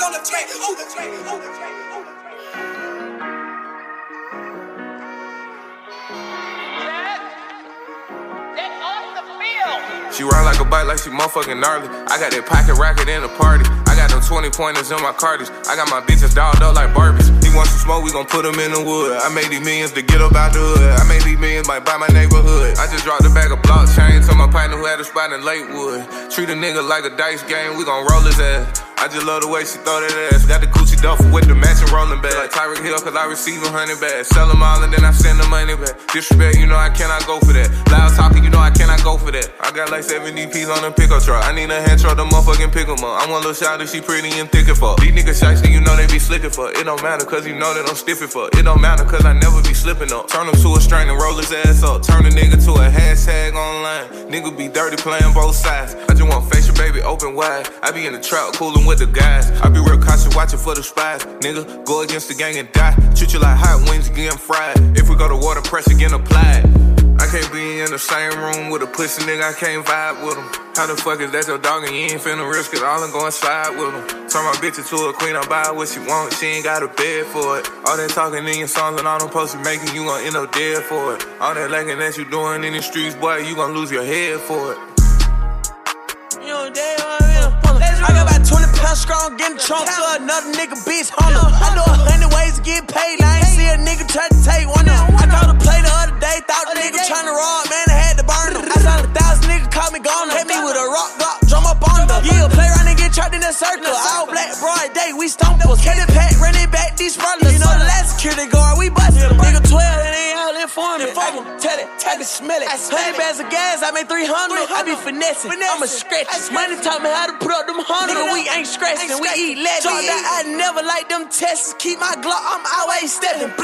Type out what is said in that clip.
on the track. On the track. On the track. She ride like a bike like she motherfucking gnarly. I got that pocket rocket in the party. I got them 20 pointers in my cardies. I got my bitches dolled up like Barbies. He wants some smoke, we gon' put him in the wood. I made these millions to get up out the hood. I made these millions by buy my neighborhood. I just dropped a bag of blockchain to my partner who had a spot in Lakewood. Treat a nigga like a dice game, we gon' roll his ass. I just love the way she throw that ass. Got the Gucci duffel with the matching rolling bag. Like Tyreek Hill, cause I receive 100 bags. Sell them all and then I send the money back. Disrespect, you know I cannot go for that. Loud talking, you know I cannot go for that. I got like 70 P's on the pickup truck. I need a hand truck to motherfucking pick 'em up. I want a little shot that she pretty and thick and fuck. These niggas shiesty, you know they be slicking for. It don't matter cause you know that I'm stiffing for. It don't matter cause I never be slipping up. Turn him to a strain and roll his ass up. Turn a nigga to a hashtag online. Nigga be dirty playing both sides. I just want face your baby open wide. I be in the trap cooling with the guys. I be real cautious watching for the spies. Nigga, go against the gang and die. Treat you like hot wings getting fried. If we go to water, pressure getting applied. I can't be in the same room with a pussy nigga, I can't vibe with him. How the fuck is that your dog and you ain't finna risk it? All I'm going slide with him. Turn my bitch into a queen, I buy what she want, she ain't got a bed for it. All that talking in your songs and all them posts you making, you gon' end up dead for it. All that lacking that you doing in the streets, boy, you gon' lose your head for it. You know, dead I got about 20 pounds strong, getting trunk for another nigga bitch Honda. I know 100 ways to get paid, I ain't see a nigga try to take one of them. I called a play the other day, thought the nigga tryna rob, man, I had to burn them. I saw 1,000 niggas call me gone, hit me with a rock block, drum up on them. Yeah, play around and get trapped in that circle. All black, broad day, we stompers. Get it pack, run it back, these brothers. You know the last security guard, we busted. Nigga 12, and they ain't all informing. I can tell it, tag it, smell it. 100 bags of gas, I made 300. I be finessing, I'ma scratch it. Money taught me how to put up them 100. Nigga, we ain't scratching, we eat legend. I never like them tests. Keep my Glock, I'm always stepping.